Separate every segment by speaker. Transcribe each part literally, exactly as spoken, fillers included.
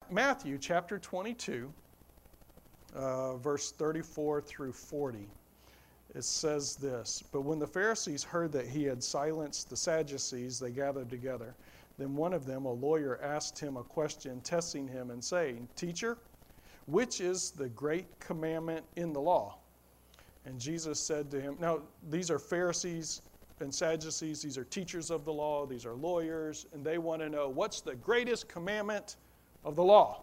Speaker 1: Matthew chapter twenty-two, uh, verse thirty-four through forty. It says this, "But when the Pharisees heard that he had silenced the Sadducees, they gathered together. Then one of them, a lawyer, asked him a question, testing him and saying, 'Teacher, which is the great commandment in the law?' And Jesus said to him," now these are Pharisees and Sadducees, these are teachers of the law, these are lawyers, and they want to know, what's the greatest commandment of the law?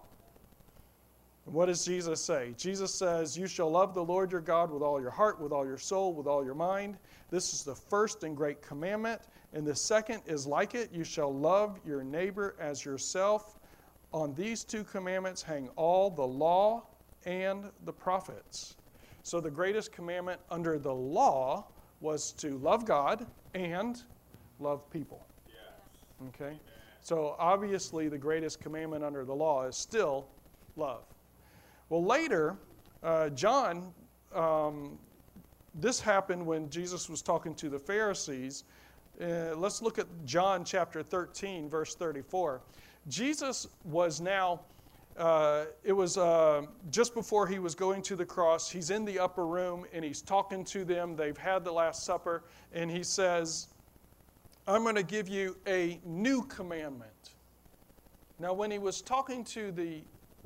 Speaker 1: And what does Jesus say? Jesus says, "You shall love the Lord your God with all your heart, with all your soul, with all your mind. This is the first and great commandment. And the second is like it. You shall love your neighbor as yourself. On these two commandments hang all the law and the prophets." So the greatest commandment under the law was to love God and love people. Yes. Okay? Amen. So obviously the greatest commandment under the law is still love. Well, later, uh, John, um, this happened when Jesus was talking to the Pharisees. Uh, let's look at John chapter thirteen, verse thirty-four. Jesus was now, uh, it was uh, just before he was going to the cross. He's in the upper room and he's talking to them. They've had the Last Supper. And he says, "I'm going to give you a new commandment." Now, when he was talking to the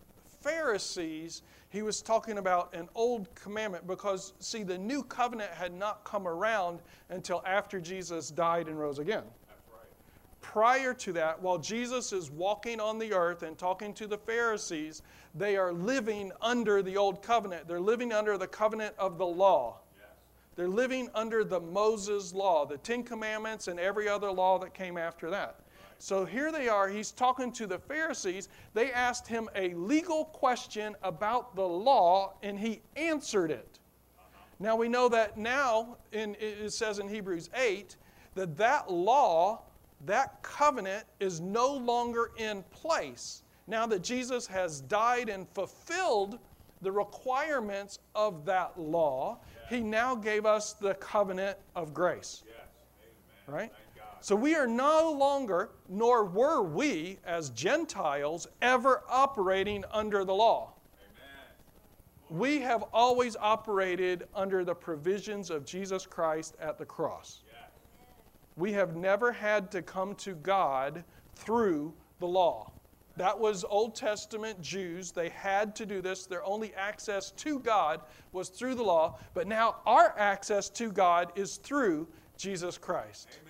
Speaker 1: Pharisees, he was talking about an old commandment because, see, the new covenant had not come around until after Jesus died and rose again. That's right. Prior to that, while Jesus is walking on the earth and talking to the Pharisees, they are living under the old covenant. They're living under the covenant of the law. Yes. They're living under the Moses law, the Ten Commandments and every other law that came after that. So here they are, he's talking to the Pharisees. They asked him a legal question about the law, and he answered it. Now we know that now, in, it says in Hebrews eight, that that law, that covenant is no longer in place. Now that Jesus has died and fulfilled the requirements of that law, yes. He now gave us the covenant of grace. Yes. Amen. Right? So we are no longer, nor were we as Gentiles, ever operating under the law. Amen. We have always operated under the provisions of Jesus Christ at the cross. Yes. We have never had to come to God through the law. That was Old Testament Jews. They had to do this. Their only access to God was through the law. But now our access to God is through Jesus Christ. Amen.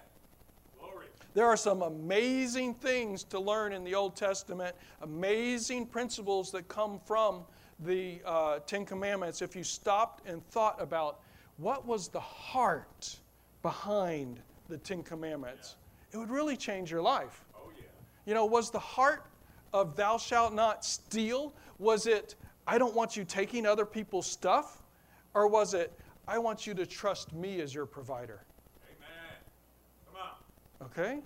Speaker 1: There are some amazing things to learn in the Old Testament, amazing principles that come from the uh, Ten Commandments. If you stopped and thought about what was the heart behind the Ten Commandments, yeah. It would really change your life. Oh, yeah. You know, was the heart of thou shalt not steal, was it, I don't want you taking other people's stuff? Or was it, I want you to trust me as your provider? Okay?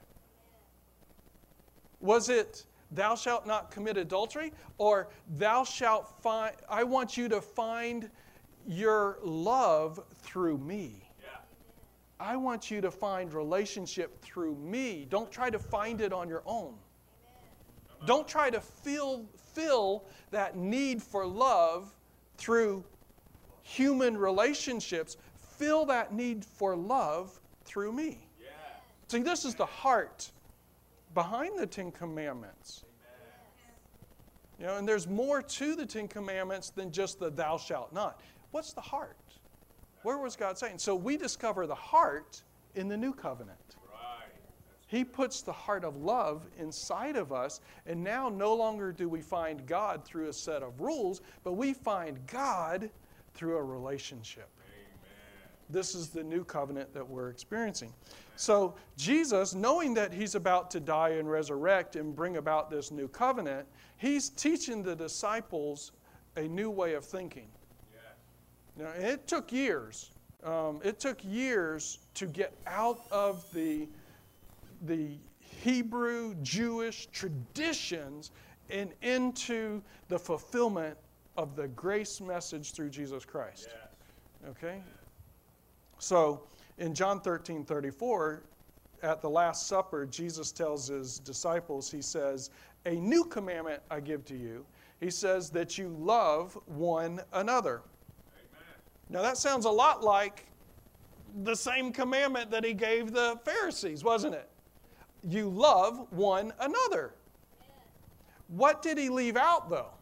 Speaker 1: Was it, thou shalt not commit adultery? Or thou shalt find, I want you to find your love through me. Yeah. I want you to find relationship through me. Don't try to find it on your own. Amen. Don't try to fill, fill that need for love through human relationships. Fill that need for love through me. See, this is the heart behind the Ten Commandments. Amen. You know, and there's more to the Ten Commandments than just the thou shalt not. What's the heart? Where was God saying? So we discover the heart in the new covenant. Right. He puts the heart of love inside of us, and now no longer do we find God through a set of rules, but we find God through a relationship. This is the new covenant that we're experiencing. So Jesus, knowing that he's about to die and resurrect and bring about this new covenant, he's teaching the disciples a new way of thinking. Yeah. Now, it took years. Um, it took years to get out of the, the Hebrew Jewish traditions and into the fulfillment of the grace message through Jesus Christ. Yes. Okay? So in John thirteen thirty-four, at the Last Supper, Jesus tells his disciples, he says, a new commandment I give to you. He says that you love one another. Amen. Now that sounds a lot like the same commandment that he gave the Pharisees, wasn't it? You love one another. What did he leave out, though?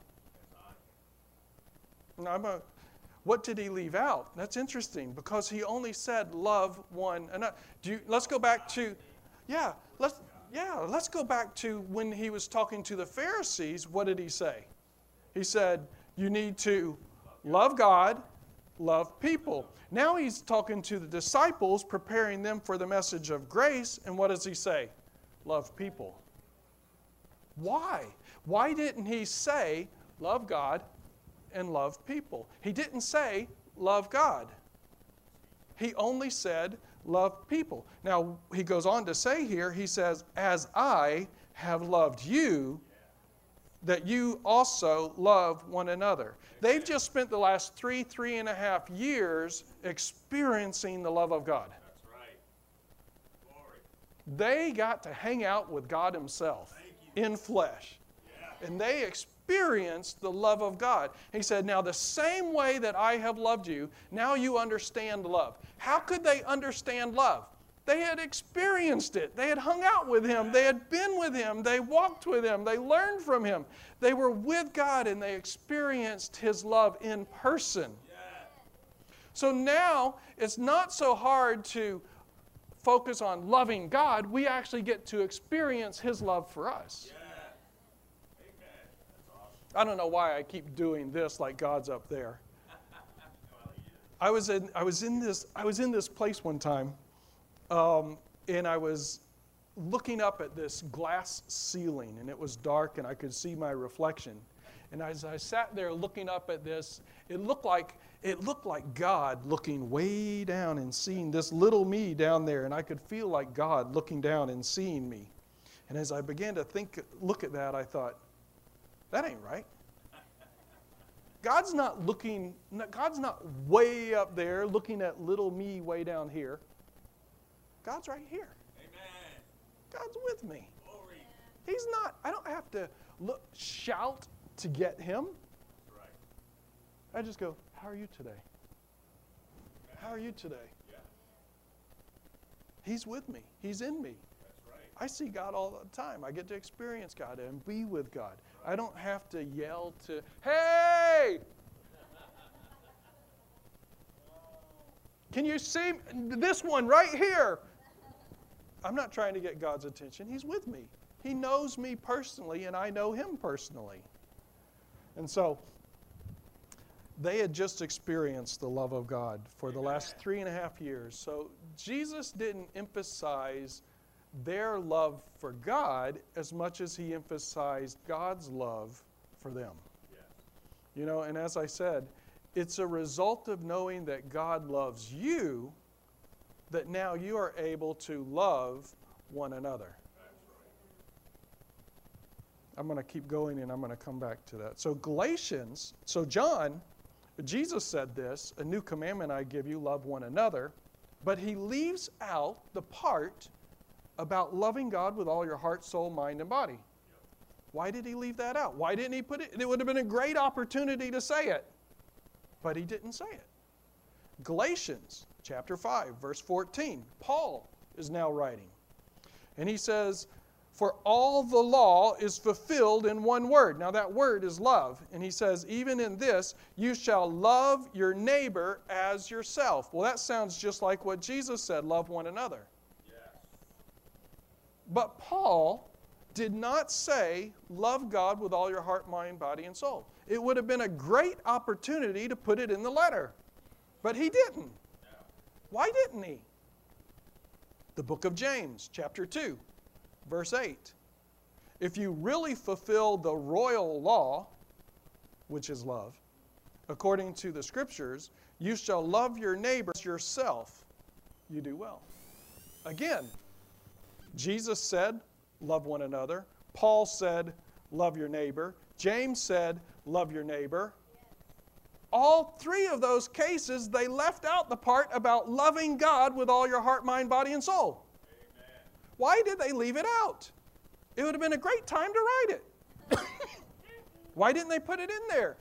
Speaker 1: No, I'm a, what did he leave out? That's interesting, because he only said love one another. Do you, let's go back to, yeah, let's yeah, let's go back to when he was talking to the Pharisees. What did he say? He said, you need to love God, love people. Now he's talking to the disciples, preparing them for the message of grace, and what does he say? Love people. Why? Why didn't he say love God and love people? He didn't say love God. He only said love people. Now, he goes on to say here, he says, as I have loved you, that you also love one another. They've just spent the last three, three and a half years experiencing the love of God.
Speaker 2: That's right. Glory.
Speaker 1: They got to hang out with God himself in flesh.
Speaker 2: Yeah.
Speaker 1: And they experienced the love of God. He said, now the same way that I have loved you, now you understand love. How could they understand love? They had experienced it. They had hung out with him. They had been with him. They walked with him. They learned from him. They were with God and they experienced his love in person.
Speaker 2: Yeah.
Speaker 1: So now it's not so hard to focus on loving God. We actually get to experience his love for us.
Speaker 2: Yeah. Amen. That's awesome.
Speaker 1: I don't know why I keep doing this like God's up there.
Speaker 2: Well, he is.
Speaker 1: I was in I was in this I was in this place one time. Um, and I was looking up at this glass ceiling, and it was dark, and I could see my reflection. And as I sat there looking up at this, it looked like it looked like God looking way down and seeing this little me down there, and I could feel like God looking down and seeing me. And as I began to think, look at that, I thought, that ain't right. God's not looking. God's not way up there looking at little me way down here. God's right here.
Speaker 2: Amen.
Speaker 1: God's with me.
Speaker 2: Glory.
Speaker 1: He's not, I don't have to look, shout to get him.
Speaker 2: That's right.
Speaker 1: I just go, how are you today? How are you today?
Speaker 2: Yeah.
Speaker 1: He's with me. He's in me.
Speaker 2: That's right.
Speaker 1: I see God all the time. I get to experience God and be with God. I don't have to yell to, hey! Can you see this one right here? I'm not trying to get God's attention. He's with me. He knows me personally, and I know him personally. And so they had just experienced the love of God for the last three and a half years. So Jesus didn't emphasize their love for God as much as he emphasized God's love for them.
Speaker 2: Yes.
Speaker 1: You know, and as I said, it's a result of knowing that God loves you that now you are able to love one another.
Speaker 2: That's right.
Speaker 1: I'm going to keep going and I'm going to come back to that. So Galatians, so John, Jesus said this, a new commandment I give you, love one another, but he leaves out the part about loving God with all your heart, soul, mind, and body.
Speaker 2: Yep.
Speaker 1: Why did he leave that out? Why didn't he put it? It would have been a great opportunity to say it, but he didn't say it. Galatians chapter five, verse fourteen. Paul is now writing. And he says, for all the law is fulfilled in one word. Now that word is love. And he says, even in this, you shall love your neighbor as yourself. Well, that sounds just like what Jesus said, love one another.
Speaker 2: Yes.
Speaker 1: But Paul did not say, love God with all your heart, mind, body, and soul. It would have been a great opportunity to put it in the letter. But he didn't. Why didn't he? The book of James, chapter two, verse eight. If you really fulfill the royal law, which is love, according to the scriptures, you shall love your neighbor as yourself. You do well. Again, Jesus said, love one another. Paul said, love your neighbor. James said, love your neighbor. All three of those cases, they left out the part about loving God with all your heart, mind, body, and soul.
Speaker 2: Amen.
Speaker 1: Why did they leave it out? It would have been a great time to write it. Why didn't they put it in there?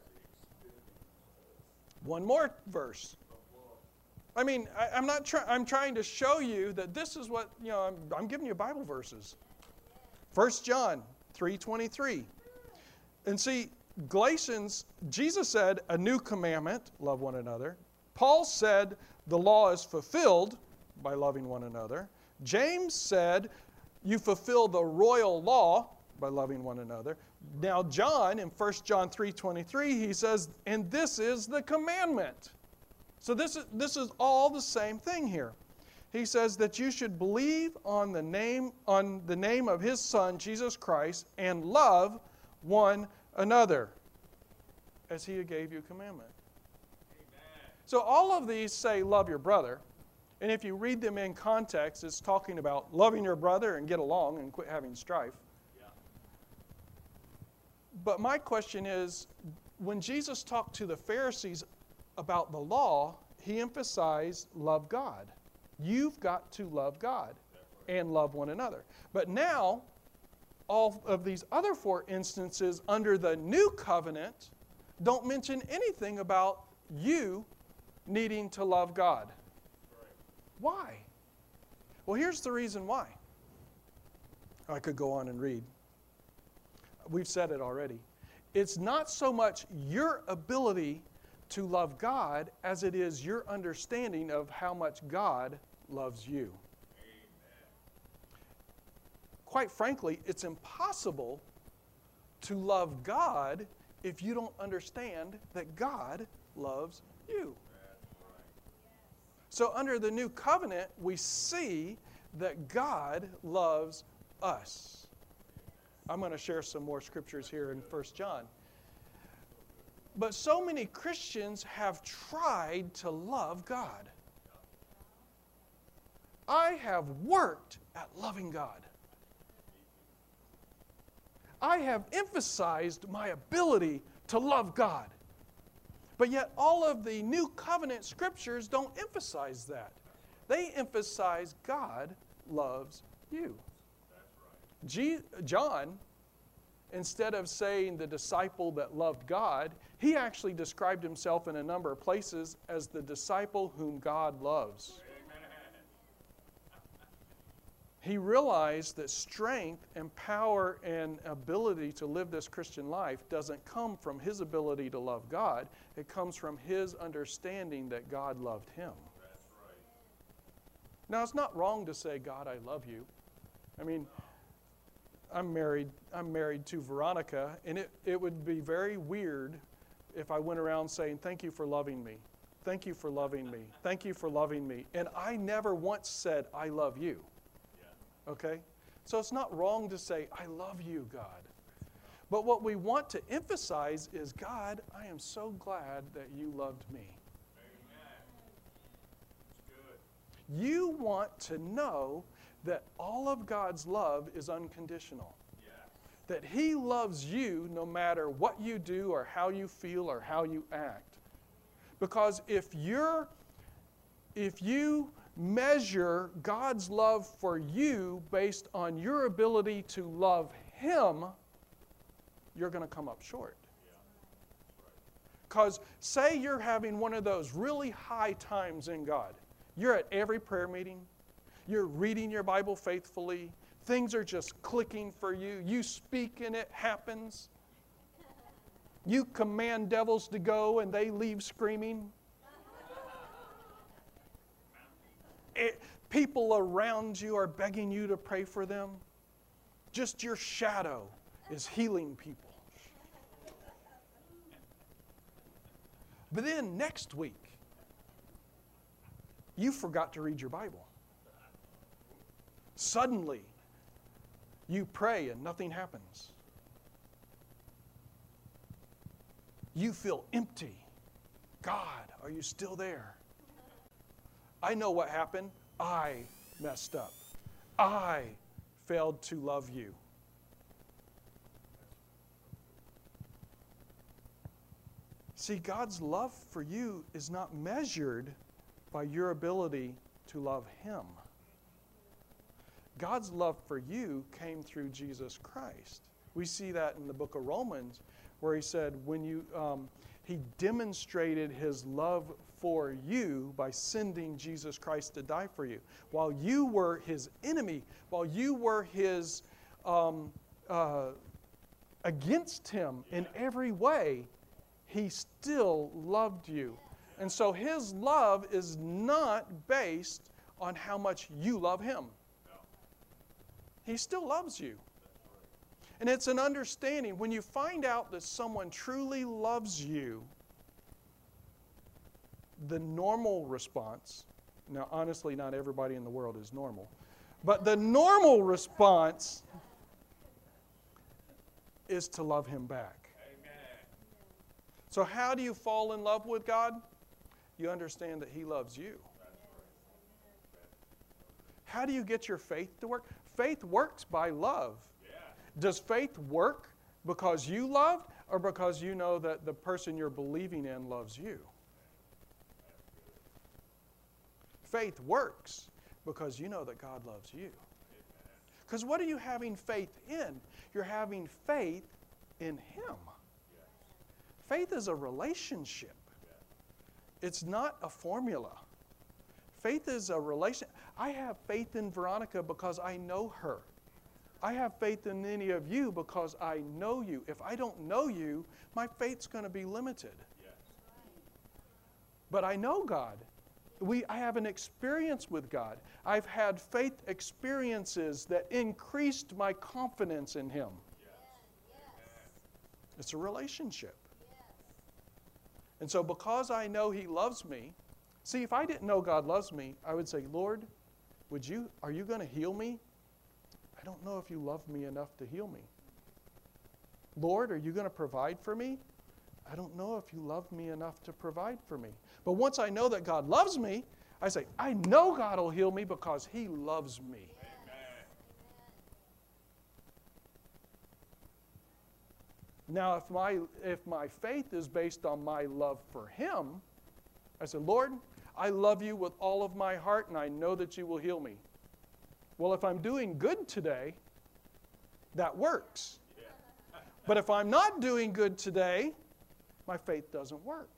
Speaker 1: One more verse. I mean, I, I'm not trying. I'm trying to show you that this is what, you know, I'm, I'm giving you Bible verses. First John three twenty-three. And see, Galatians, Jesus said, a new commandment, love one another. Paul said, the law is fulfilled by loving one another. James said, you fulfill the royal law by loving one another. Now John, in First John three twenty-three, he says, and this is the commandment. So this is, this is all the same thing here. He says that you should believe on the name, on the name of his Son, Jesus Christ, and love one another as he gave you commandment.
Speaker 2: Amen.
Speaker 1: So all of these say love your brother. And if you read them in context, it's talking about loving your brother and get along and quit having strife.
Speaker 2: Yeah.
Speaker 1: But my question is, when Jesus talked to the Pharisees about the law, he emphasized love God. You've got to love God and love one another. But now, all of these other four instances under the new covenant don't mention anything about you needing to love God. Why? Well, here's the reason why. I could go on and read. We've said it already. It's not so much your ability to love God as it is your understanding of how much God loves you.
Speaker 2: Amen.
Speaker 1: Quite frankly, it's impossible to love God if you don't understand that God loves you.
Speaker 2: That's right.
Speaker 1: So under the new covenant, we see that God loves us. I'm going to share some more scriptures here in First John. But so many Christians have tried to love God. I have worked at loving God. I have emphasized my ability to love God. But yet all of the new covenant scriptures don't emphasize that. They emphasize God loves you.
Speaker 2: That's right.
Speaker 1: G- John, instead of saying the disciple that loved God, he actually described himself in a number of places as the disciple whom God loves.
Speaker 2: Amen.
Speaker 1: He realized that strength and power and ability to live this Christian life doesn't come from his ability to love God. It comes from his understanding that God loved him.
Speaker 2: That's right.
Speaker 1: Now, it's not wrong to say, God, I love you. I mean, I'm married, I'm married to Veronica, and it, it would be very weird if I went around saying, thank you for loving me. Thank you for loving me. Thank you for loving me. And I never once said, I love you.
Speaker 2: Yeah.
Speaker 1: Okay? So it's not wrong to say, I love you, God. But what we want to emphasize is, God, I am so glad that you loved me.
Speaker 2: Amen. It's good.
Speaker 1: You want to know that all of God's love is unconditional.
Speaker 2: Yeah.
Speaker 1: That he loves you no matter what you do or how you feel or how you act. Because if you're, if you measure God's love for you based on your ability to love him, you're going to come up short. Because say you're having one of those really high times in God. You're at every prayer meeting. You're reading your Bible faithfully. Things are just clicking for you. You speak and it happens. You command devils to go and they leave screaming. It, people around you are begging you to pray for them. Just your shadow is healing people. But then next week, you forgot to read your Bible. Suddenly, you pray and nothing happens. You feel empty. God, are you still there? I know what happened. I messed up. I failed to love you. See, God's love for you is not measured by your ability to love him. God's love for you came through Jesus Christ. We see that in the book of Romans, where he said, when you, um, he demonstrated his love for you by sending Jesus Christ to die for you. While you were his enemy, while you were his um, uh, against him in every way, he still loved you. And so his love is not based on how much you love him. He still loves you. And it's an understanding. When you find out that someone truly loves you, the normal response, now honestly, not everybody in the world is normal, but the normal response is to love him back.
Speaker 2: Amen.
Speaker 1: So how do you fall in love with God? You understand that he loves you. How do you get your faith to work? Faith works by love.
Speaker 2: Yeah.
Speaker 1: Does faith work because you loved or because you know that the person you're believing in loves you? Faith works because you know that God loves you. Because what are you having faith in? You're having faith in him. Faith is a relationship. It's not a formula. Faith is a relation. I have faith in Veronica because I know her. I have faith in any of you because I know you. If I don't know you, my faith's going to be limited.
Speaker 2: Yes.
Speaker 1: But I know God. We, I have an experience with God. I've had faith experiences that increased my confidence in him.
Speaker 2: Yes.
Speaker 1: It's a relationship. And so because I know he loves me, see, if I didn't know God loves me, I would say, Lord, would you, are you going to heal me? I don't know if you love me enough to heal me. Lord, are you going to provide for me? I don't know if you love me enough to provide for me. But once I know that God loves me, I say, I know God will heal me because he loves me.
Speaker 2: Amen.
Speaker 1: Now, if my, if my faith is based on my love for him, I say, Lord, I love you with all of my heart, and I know that you will heal me. Well, if I'm doing good today, that works.
Speaker 2: Yeah.
Speaker 1: But if I'm not doing good today, my faith doesn't work.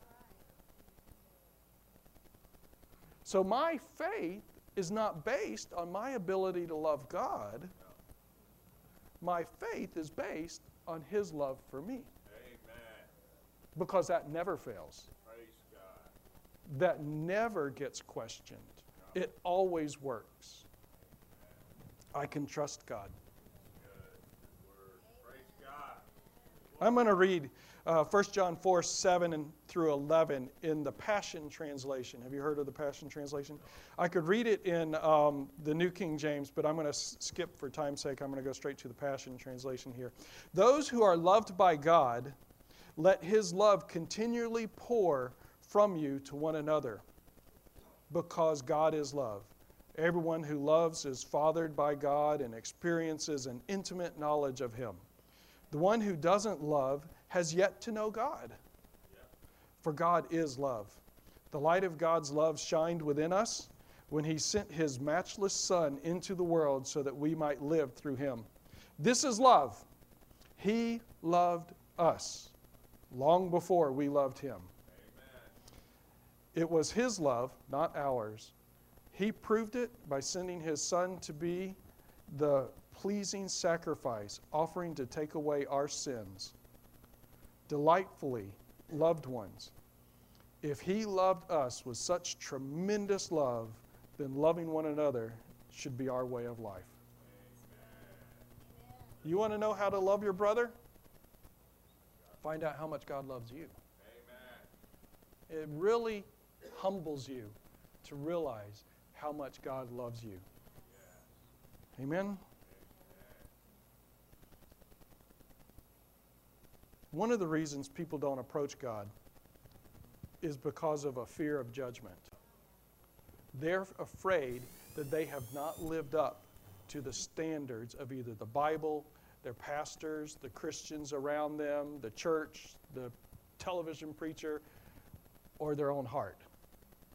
Speaker 1: So my faith is not based on my ability to love God. My faith is based on his love for me.
Speaker 2: Amen.
Speaker 1: Because that never fails.
Speaker 2: Praise God.
Speaker 1: That never gets questioned. It always works. I can trust God.
Speaker 2: Good. Good word. Praise God.
Speaker 1: I'm going to read uh, First John four, seven and through eleven in the Passion Translation. Have you heard of the Passion Translation? I could read it in um, the New King James, but I'm going to s- skip for time's sake. I'm going to go straight to the Passion Translation here. Those who are loved by God, let his love continually pour from you to one another, because God is love. Everyone who loves is fathered by God and experiences an intimate knowledge of him. The one who doesn't love has yet to know God, for God is love. The light of God's love shined within us when he sent his matchless Son into the world so that we might live through him. This is love. He loved us long before we loved him.
Speaker 2: Amen.
Speaker 1: It was his love, not ours. He proved it by sending his Son to be the pleasing sacrifice, offering to take away our sins. Delightfully, loved ones, if he loved us with such tremendous love, then loving one another should be our way of life.
Speaker 2: Amen.
Speaker 1: You want to know how to love your brother? Find out how much God loves you.
Speaker 2: Amen.
Speaker 1: It really humbles you to realize how much God loves you.
Speaker 2: Yes.
Speaker 1: Amen? One of the reasons people don't approach God is because of a fear of judgment. They're afraid that they have not lived up to the standards of either the Bible, their pastors, the Christians around them, the church, the television preacher, or their own heart.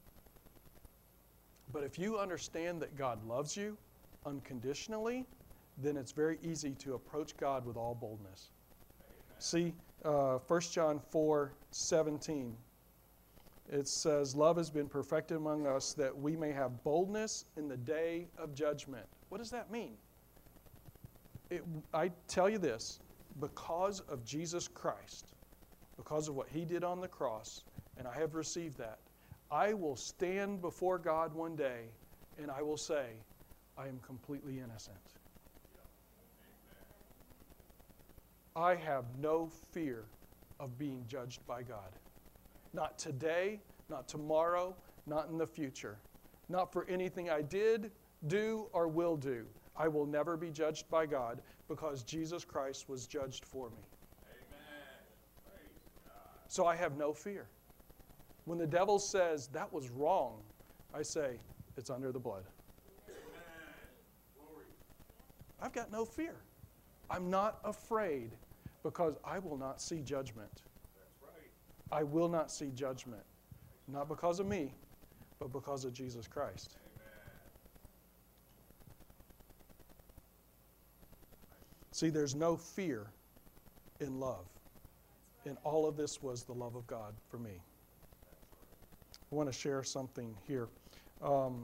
Speaker 1: But if you understand that God loves you unconditionally, then it's very easy to approach God with all boldness. See, uh, First John four seventeen, it says, love has been perfected among us that we may have boldness in the day of judgment. What does that mean? It, I tell you this, because of Jesus Christ, because of what He did on the cross, and I have received that, I will stand before God one day and I will say, I am completely innocent. I have no fear of being judged by God. Not today, not tomorrow, not in the future. Not for anything I did, do, or will do. I will never be judged by God because Jesus Christ was judged for me.
Speaker 2: Amen. Praise God.
Speaker 1: So I have no fear. When the devil says, that was wrong, I say, it's under the blood.
Speaker 2: Amen. Glory.
Speaker 1: I've got no fear. I'm not afraid because I will not see judgment.
Speaker 2: That's right.
Speaker 1: I will not see judgment. Not because of me, but because of Jesus Christ.
Speaker 2: Amen.
Speaker 1: See, there's no fear in love. And all of this was the love of God for me. I want to share something here. Um,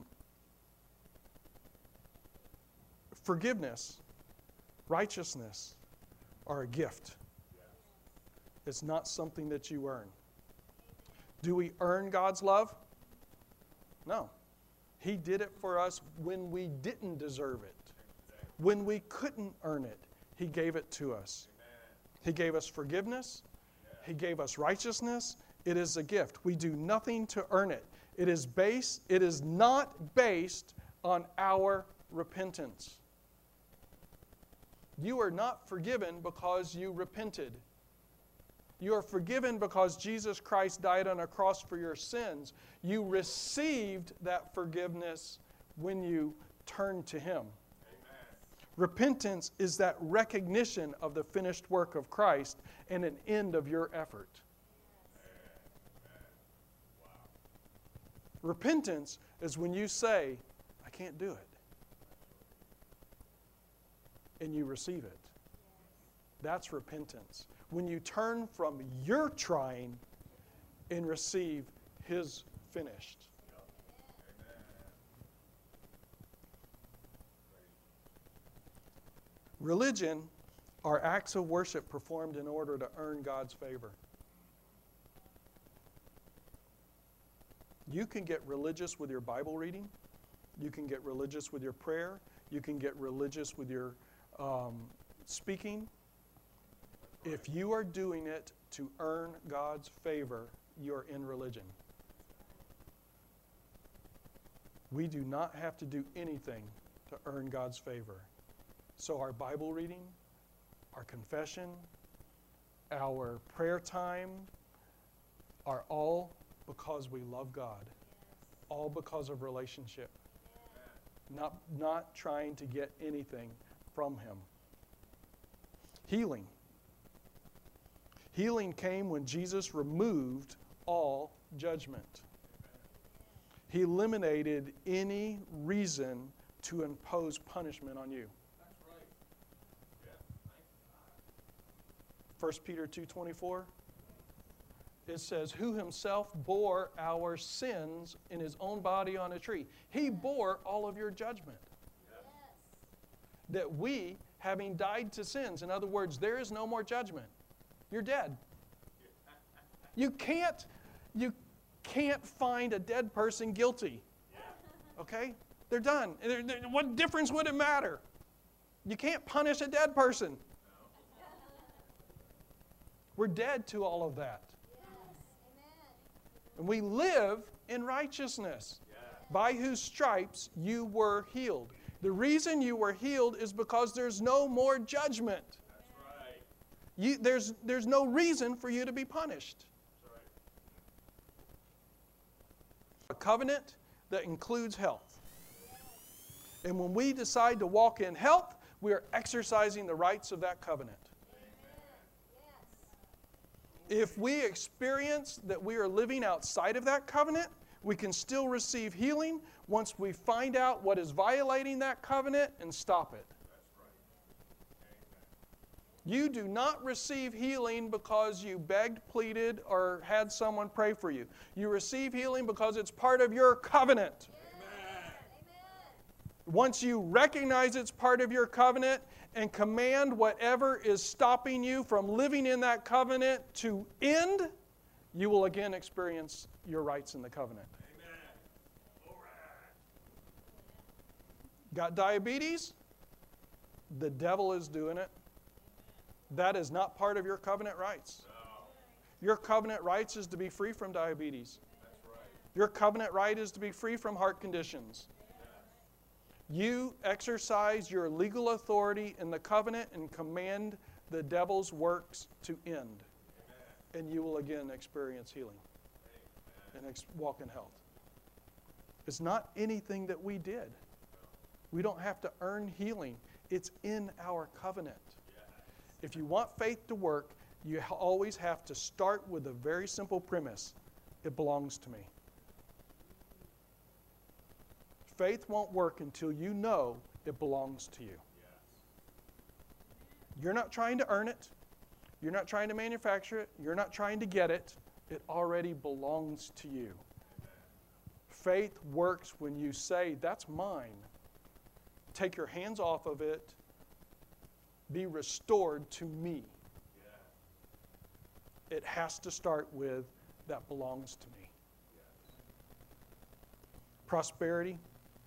Speaker 1: forgiveness, righteousness are a gift. It's not something that you earn. Do we earn God's love? No. He did it for us when we didn't deserve it. When we couldn't earn it, He gave it to us. He gave us forgiveness. He gave us righteousness. It is a gift. We do nothing to earn it. It is based, it is not based on our repentance. You are not forgiven because you repented. You are forgiven because Jesus Christ died on a cross for your sins. You received that forgiveness when you turned to Him.
Speaker 2: Amen.
Speaker 1: Repentance is that recognition of the finished work of Christ and an end of your effort.
Speaker 2: Wow.
Speaker 1: Repentance is when you say, I can't do it. And you receive it. That's repentance. When you turn from your trying and receive His finished.
Speaker 2: Amen.
Speaker 1: Religion are acts of worship performed in order to earn God's favor. You can get religious with your Bible reading. You can get religious with your prayer. You can get religious with your um, speaking. If you are doing it to earn God's favor, you're in religion. We do not have to do anything to earn God's favor. So our Bible reading, our confession, our prayer time are all because we love God. All because of relationship. Not, not trying to get anything from Him. Healing. Healing came when Jesus removed all judgment. He eliminated any reason to impose punishment on you.
Speaker 2: That's right. Yeah.
Speaker 1: First Peter two twenty-four. It says, who Himself bore our sins in His own body on a tree. He bore all of your judgment.
Speaker 2: Yes.
Speaker 1: That we, having died to sins, in other words, there is no more judgment. You're dead. You can't, you can't find a dead person guilty. Okay? They're done. They're, they're, what difference would it matter? You can't punish a dead person. We're dead to all of that. And we live in righteousness, by whose stripes you were healed. The reason you were healed is because there's no more judgment.
Speaker 2: That's right.
Speaker 1: You, there's, there's no reason for you to be punished.
Speaker 2: That's right.
Speaker 1: A covenant that includes health. And when we decide to walk in health, we are exercising the rights of that covenant. If we experience that we are living outside of that covenant, we can still receive healing once we find out what is violating that covenant and stop it.
Speaker 2: That's right.
Speaker 1: You do not receive healing because you begged, pleaded, or had someone pray for you. You receive healing because it's part of your covenant.
Speaker 2: Amen.
Speaker 1: Once you recognize it's part of your covenant and command whatever is stopping you from living in that covenant to end, you will again experience your rights in the covenant.
Speaker 2: Amen. All right.
Speaker 1: Got diabetes? The devil is doing it. That is not part of your covenant rights.
Speaker 2: No.
Speaker 1: Your covenant rights is to be free from diabetes.
Speaker 2: That's right.
Speaker 1: Your covenant right is to be free from heart conditions. You exercise your legal authority in the covenant and command the devil's works to end.
Speaker 2: Amen.
Speaker 1: And you will again experience healing and ex- walk in health. It's not anything that we did. We don't have to earn healing. It's in our covenant. If you want faith to work, you ha- always have to start with a very simple premise. It belongs to me. Faith won't work until you know it belongs to you.
Speaker 2: Yes.
Speaker 1: You're not trying to earn it. You're not trying to manufacture it. You're not trying to get it. It already belongs to you.
Speaker 2: Amen.
Speaker 1: Faith works when you say, that's mine. Take your hands off of it. Be restored to me.
Speaker 2: Yeah.
Speaker 1: It has to start with, that belongs to me.
Speaker 2: Yes.
Speaker 1: Prosperity.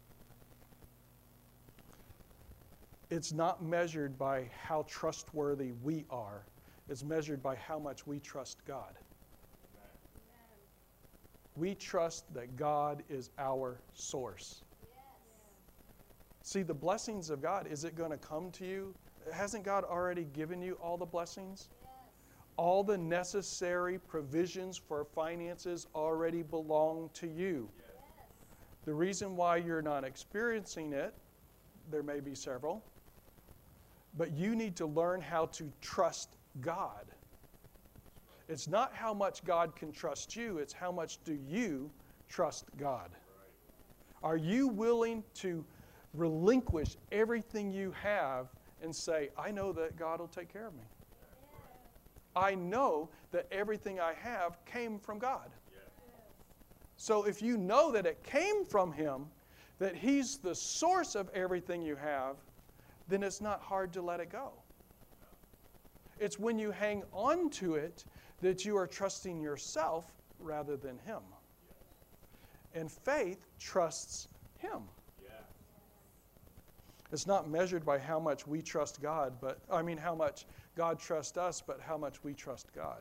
Speaker 1: It's not measured by how trustworthy we are. It's measured by how much we trust God.
Speaker 2: Amen.
Speaker 1: We trust that God is our source. See, the blessings of God, is it going to come to you? Hasn't God already given you all the blessings? All the necessary provisions for finances already belong to you.
Speaker 2: Yes.
Speaker 1: The reason why you're not experiencing it, there may be several, but you need to learn how to trust God. It's not how much God can trust you, it's how much do you trust God.
Speaker 2: Right.
Speaker 1: Are you willing to relinquish everything you have and say, I know that God will take care of me. I know that everything I have came from God.
Speaker 2: Yes.
Speaker 1: So if you know that it came from Him, that He's the source of everything you have, then it's not hard to let it go. It's when you hang on to it that you are trusting yourself rather than Him. And faith trusts Him.
Speaker 2: Yes.
Speaker 1: It's not measured by how much we trust God, but I mean how much God trusts us, but how much we trust God.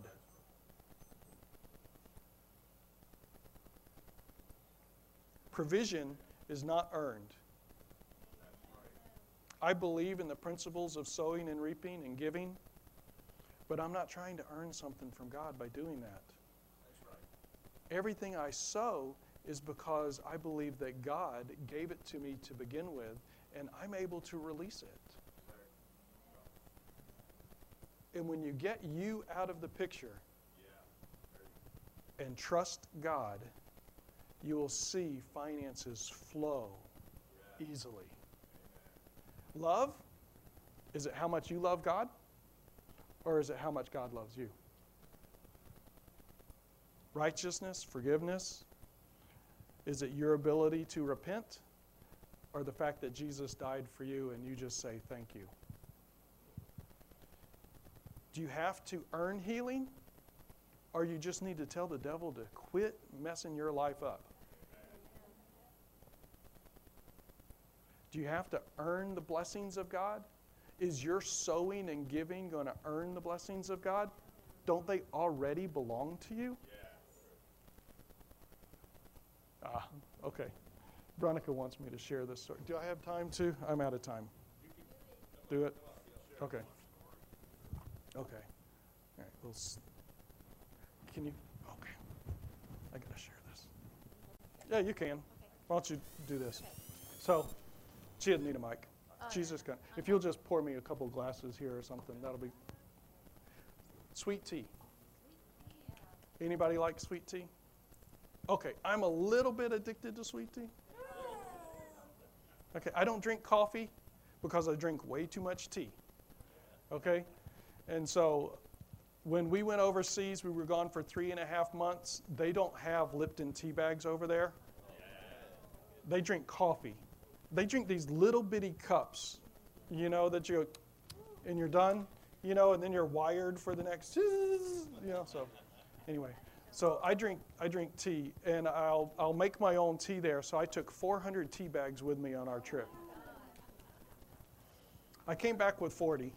Speaker 1: Provision is not earned.
Speaker 2: That's right.
Speaker 1: I believe in the principles of sowing and reaping and giving, but I'm not trying to earn something from God by doing that.
Speaker 2: That's right.
Speaker 1: Everything I sow is because I believe that God gave it to me to begin with, and I'm able to release it. And when you get you out of the picture
Speaker 2: Yeah.
Speaker 1: and trust God, you will see finances flow
Speaker 2: Yeah.
Speaker 1: easily. Love, is it how much you love God? Or is it how much God loves you? Righteousness, forgiveness, is it your ability to repent? Or the fact that Jesus died for you and you just say thank you? Do you have to earn healing? Or you just need to tell the devil to quit messing your life up? Do you have to earn the blessings of God? Is your sowing and giving going to earn the blessings of God? Don't they already belong to you?
Speaker 2: Yeah.
Speaker 1: Ah, okay. Veronica wants me to share this story. Do I have time to? I'm out of time. Do it? Okay. Okay. All right. We'll s- can you? Okay. I got to share this. Yeah, you can. Why don't you do this? So, she doesn't need a mic. She's just going to. If you'll just pour me a couple glasses here or something, that'll be. Sweet tea. Anybody like sweet tea? Okay, I'm a little bit addicted to sweet tea. Okay, I don't drink coffee because I drink way too much tea. Okay? And so when we went overseas, we were gone for three and a half months. They don't have Lipton tea bags over there. They drink coffee. They drink these little bitty cups, you know, that you, and you're done, you know, and then you're wired for the next, you know, so anyway. So I drink I drink tea, and I'll I'll make my own tea there. So I took four hundred tea bags with me on our trip. I came back with forty.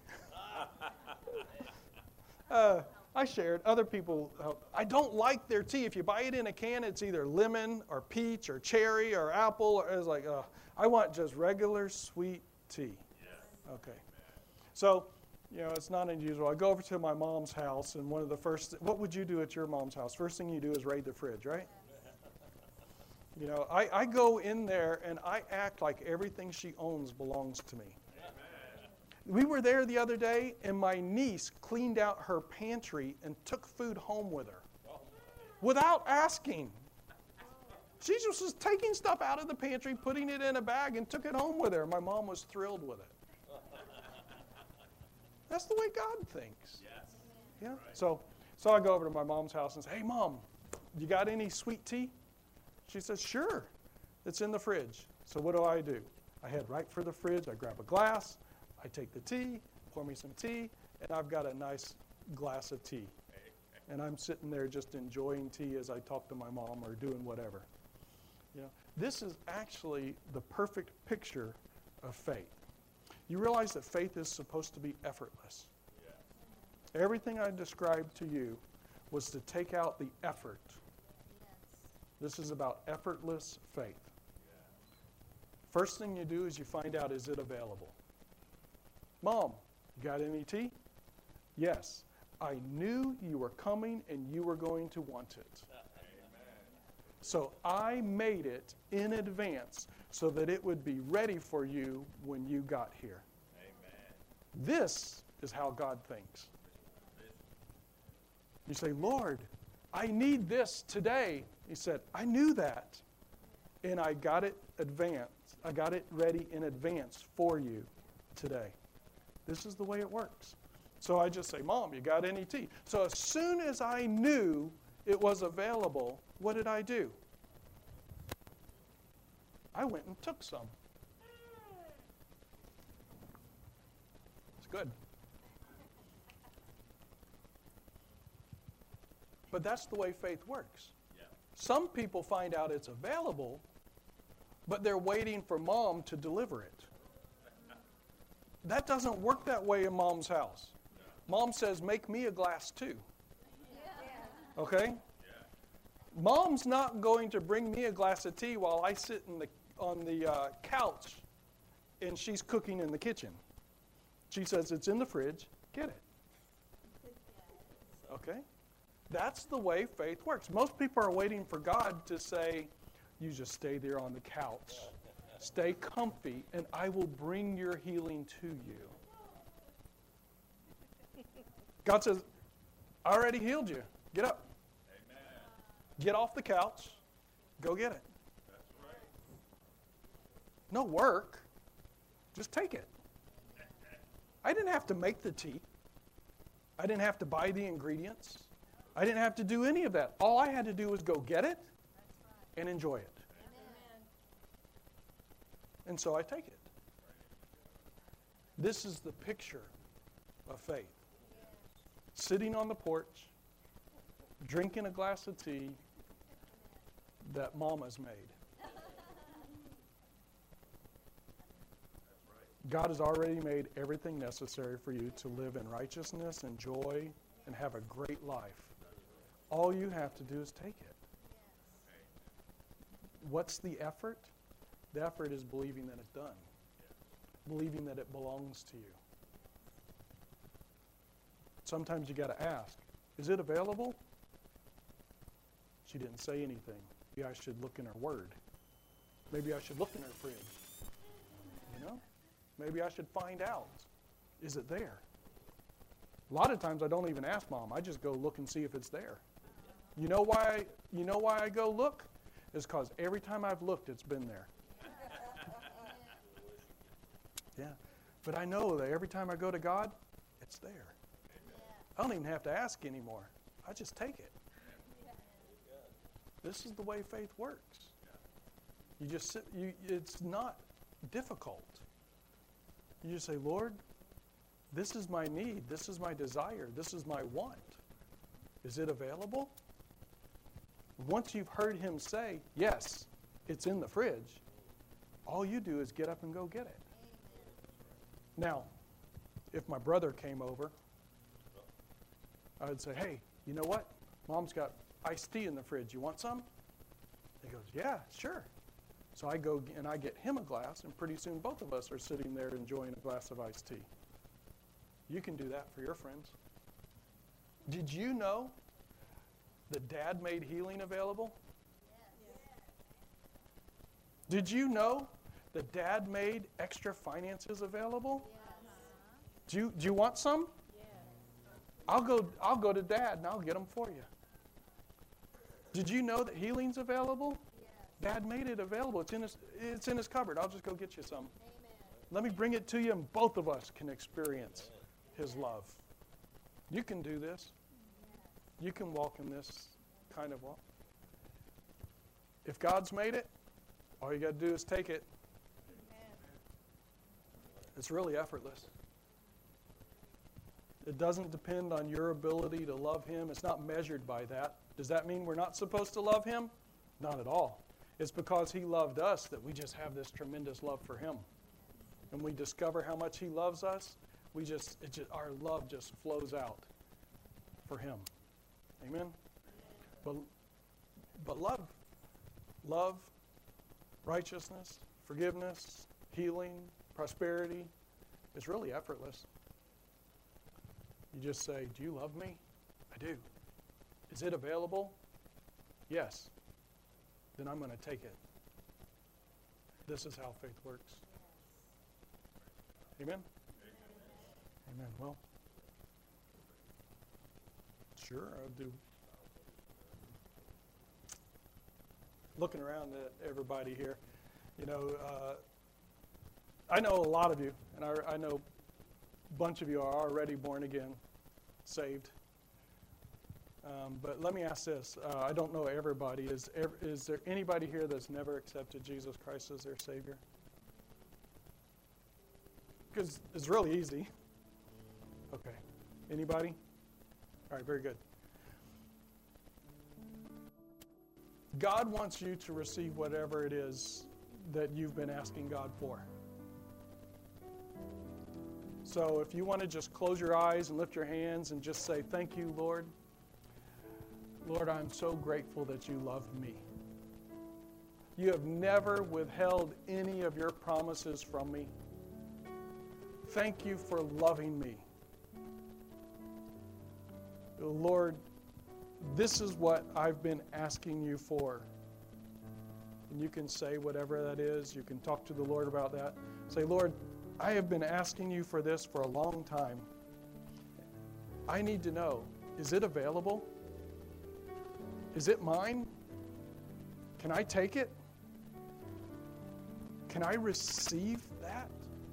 Speaker 1: uh, I shared. Other people, uh, I don't like their tea. If you buy it in a can, it's either lemon or peach or cherry or apple. Or, it's like, uh, I want just regular sweet tea. Okay. So, you know, it's not unusual. I go over to my mom's house, and one of the first, what would you do at your mom's house? First thing you do is raid the fridge, right? You know, I, I go in there, and I act like everything she owns belongs to me. We were there the other day, and my niece cleaned out her pantry and took food home with her without asking. She just was taking stuff out of the pantry, putting it in a bag, and took it home with her. My mom was thrilled with it. That's the way God thinks.
Speaker 2: Yes.
Speaker 1: Yeah.
Speaker 2: Right.
Speaker 1: So, so I go over to my mom's house and say, "Hey, Mom, you got any sweet tea?" She says, "Sure. It's in the fridge." So what do I do? I head right for the fridge. I grab a glass. I take the tea, pour me some tea, and I've got a nice glass of tea. And I'm sitting there just enjoying tea as I talk to my mom or doing whatever. You know, this is actually the perfect picture of faith. You realize that faith is supposed to be effortless.
Speaker 2: Yeah.
Speaker 1: Everything I described to you was to take out the effort. This is about effortless faith.
Speaker 2: Yeah.
Speaker 1: First thing you do is you find out, is it available? Mom, you got any tea? Yes. I knew you were coming and you were going to want it.
Speaker 2: Amen.
Speaker 1: So I made it in advance so that it would be ready for you when you got here.
Speaker 2: Amen.
Speaker 1: This is how God thinks. You say, "Lord, I need this today." He said, "I knew that. And I got it advanced. I got it ready in advance for you today." This is the way it works. So I just say, "Mom, you got any tea?" So as soon as I knew it was available, what did I do? I went and took some. It's good. But that's the way faith works.
Speaker 2: Yeah.
Speaker 1: Some people find out it's available, but they're waiting for Mom to deliver it. That doesn't work that way in Mom's house. Mom says, "Make me a glass too." Okay?
Speaker 2: Yeah.
Speaker 1: Mom's not going to bring me a glass of tea while I sit in the, on the uh, couch and she's cooking in the kitchen. She says, "It's in the fridge. Get it." Okay? That's the way faith works. Most people are waiting for God to say, "You just stay there on the couch. Stay comfy, and I will bring your healing to you." God says, "I already healed you. Get up.
Speaker 2: Amen.
Speaker 1: Get off the couch. Go get it."
Speaker 2: That's right.
Speaker 1: No work. Just take it. I didn't have to make the tea. I didn't have to buy the ingredients. I didn't have to do any of that. All I had to do was go get it and enjoy it. And so I take it. This is the picture of faith. Sitting on the porch, drinking a glass of tea that Mama's made. God has already made everything necessary for you to live in righteousness and joy and have a great life. All you have to do is take it. What's the effort? The effort is believing that it's done. Believing that it belongs to you. Sometimes you got to ask, "Is it available?" She didn't say anything. Maybe I should look in her word. Maybe I should look in her fridge. You know? Maybe I should find out. Is it there? A lot of times I don't even ask Mom. I just go look and see if it's there. You know why? You know why I go look? It's because every time I've looked, it's been there. Yeah. But I know that every time I go to God, it's there. I don't even have to ask anymore. I just take it. This is the way faith works. You just sit, you, it's not difficult. You just say, Lord, this is my need. This is my desire. This is my want. Is it available? Once you've heard him say, yes, it's in the fridge, all you do is get up and go get it. Now, if my brother came over, I would say, hey, you know what? Mom's got iced tea in the fridge. You want some? He goes, yeah, sure. So I go and I get him a glass, and pretty soon both of us are sitting there enjoying a glass of iced tea. You can do that for your friends. Did you know that Dad made healing available? Yes. Did you know that Dad made extra finances available? Yes. Do you, do you want some? Yes. I'll go, I'll go to Dad and I'll get them for you. Did you know that healing's available? Yes. Dad made it available. It's in his, it's in his cupboard. I'll just go get you some. Amen. Let me bring it to you, and both of us can experience his love. You can do this. You can walk in this kind of walk. If God's made it, all you got to do is take it. It's really effortless. It doesn't depend on your ability to love him. It's not measured by that. Does that mean we're not supposed to love him? Not at all. It's because he loved us that we just have this tremendous love for him. And we discover how much he loves us, we just, it just our love just flows out for him. Amen? But, but love, love, righteousness, forgiveness, healing, prosperity, is really effortless. You just say, do you love me? I do. Is it available? Yes. Then I'm going to take it. This is how faith works. Amen? Amen. Well, sure, I'll do. Looking around at everybody here, you know, uh, I know a lot of you, and I, I know a bunch of you are already born again, saved. Um, but let me ask this. Uh, I don't know everybody. Is, is there anybody here that's never accepted Jesus Christ as their Savior? Because it's really easy. Okay. Anybody? All right, very good. God wants you to receive whatever it is that you've been asking God for. So if you want to just close your eyes and lift your hands and just say, thank you, Lord. Lord, I'm so grateful that you love me. You have never withheld any of your promises from me. Thank you for loving me. Lord, this is what I've been asking you for. And you can say whatever that is. You can talk to the Lord about that. Say, Lord, I have been asking you for this for a long time. I need to know, is it available? Is it mine? Can I take it? Can I receive that?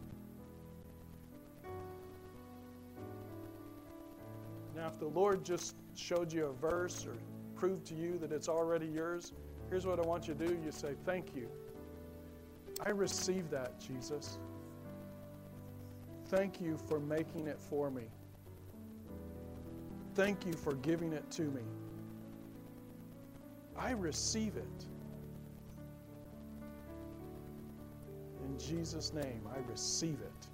Speaker 1: Now, if the Lord just showed you a verse or proved to you that it's already yours, here's what I want you to do. You say, thank you. I receive that, Jesus. Thank you for making it for me. Thank you for giving it to me. I receive it. In Jesus' name, I receive it.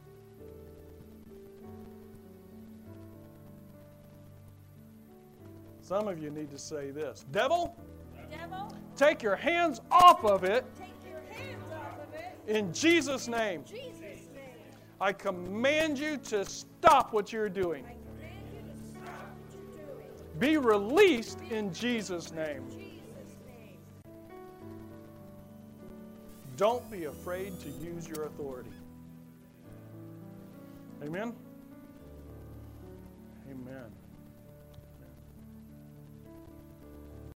Speaker 1: Some of you need to say this. Devil,
Speaker 3: Devil,
Speaker 1: take your hands off of it.
Speaker 3: take your hands off of it.
Speaker 1: In Jesus' name.
Speaker 3: Jesus' name.
Speaker 1: I command you to stop what you're doing.
Speaker 3: I command you to stop what you're doing.
Speaker 1: Be released in Jesus' name.
Speaker 3: In Jesus' name.
Speaker 1: Don't be afraid to use your authority. Amen? Amen.